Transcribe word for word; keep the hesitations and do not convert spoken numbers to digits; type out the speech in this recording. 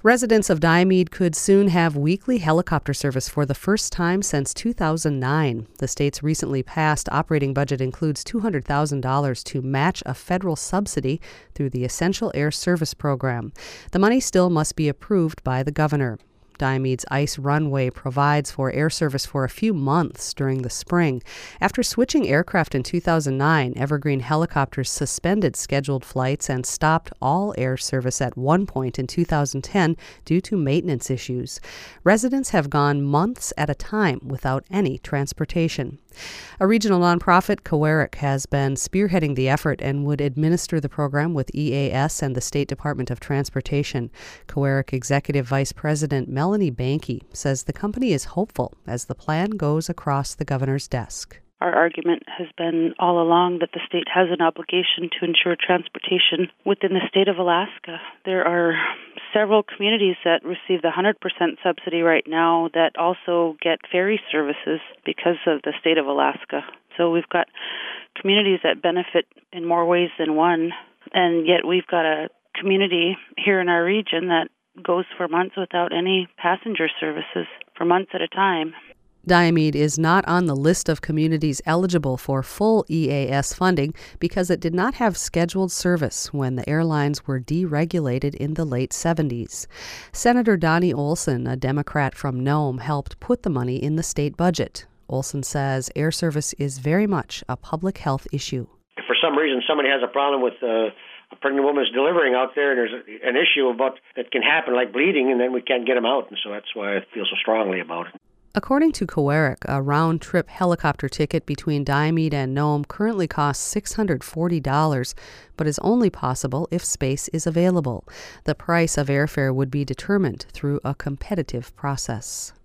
Residents of Diomede could soon have weekly helicopter service for the first time since two thousand nine. The state's recently passed operating budget includes two hundred thousand dollars to match a federal subsidy through the Essential Air Service Program. The money still must be approved by the governor. Diomede's ice runway provides for air service for a few months during the spring. After switching aircraft in two thousand nine, Evergreen Helicopters suspended scheduled flights and stopped all air service at one point in two thousand ten due to maintenance issues. Residents have gone months at a time without any transportation. A regional nonprofit, Coeric, has been spearheading the effort and would administer the program with E A S and the State Department of Transportation. Coeric Executive Vice President Melanie Banky says the company is hopeful as the plan goes across the governor's desk. Our argument has been all along that the state has an obligation to ensure transportation within the state of Alaska. There are several communities that receive the one hundred percent subsidy right now that also get ferry services because of the state of Alaska. So we've got communities that benefit in more ways than one, and yet we've got a community here in our region that goes for months without any passenger services for months at a time. Diomede is not on the list of communities eligible for full E A S funding because it did not have scheduled service when the airlines were deregulated in the late seventies. Senator Donnie Olson, a Democrat from Nome, helped put the money in the state budget. Olson says air service is very much a public health issue. If for some reason somebody has a problem with uh, a pregnant woman is delivering out there, and there's a, an issue about that can happen like bleeding, and then we can't get them out, and so that's why I feel so strongly about it. According to Coeric, a round-trip helicopter ticket between Diomede and Nome currently costs six hundred forty dollars, but is only possible if space is available. The price of airfare would be determined through a competitive process.